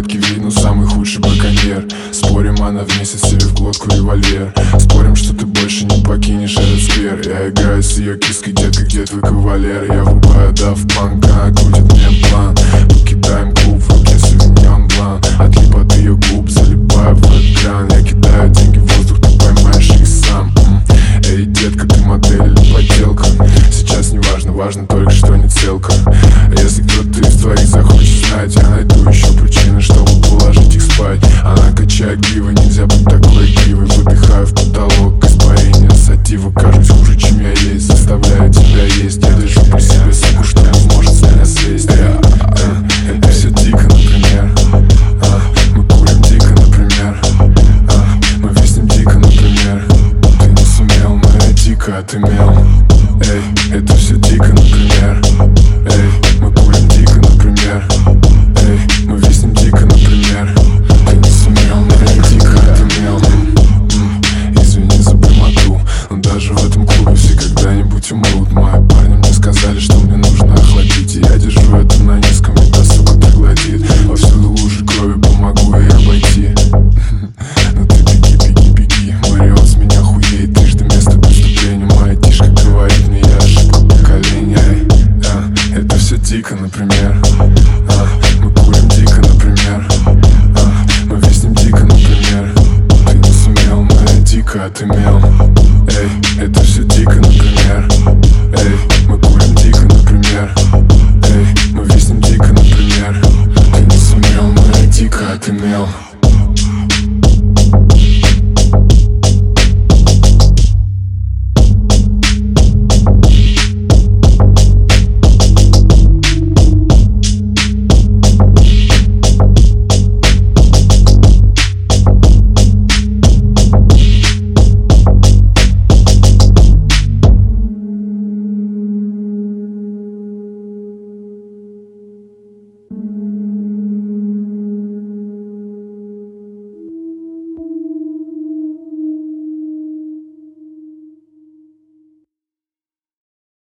детки видно самый худший браконьер. Спорим, она вместе себе в глотку револьвер. Спорим, что ты больше не покинешь этот сквер. Я играю с ее киской, детка, где твой кавалер? Я врубаю Daft Punk, она крутит мне план. Покидаем клуб, в руке Sauvignon Blanc. Отлип от ее губ, залипаю в экран. Я кидаю деньги в воздух, ты поймаешь их сам. Эй, детка, ты модель или подделка? Сейчас не важно, важно только, что не целка. Если кто-то из твоих захочет знать, я найду еще причины, чтобы положить их спать. Она качает гривы, нельзя быть такой игривой. Выдыхаю в потолок, испарение сатива. Кажусь хуже, чем я есть, заставляю тебя есть. Я держу при себе суку, что не может с меня слезть. Это все дико, например. Мы курим дико, например. Мы виснем дико, например. Ты не сумел, но я дико отымел. Эй, это все дико, например. Эй, мы курим дико, например. Эй, мы виснем дико, например. Ты не сумел, но я дико отымел. Извини за прямоту, но даже в этом клубе все когда-нибудь умрут. Мои парни мне сказали, что